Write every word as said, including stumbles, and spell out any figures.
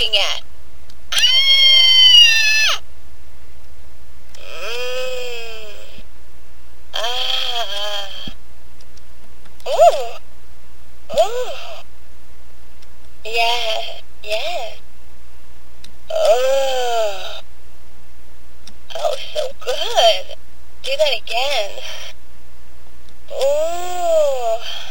looking at? Ah! Mmm. Ah. Ooh. Ooh. Yeah. Yeah. Oh. Oh, so good. Do that again. Ooh.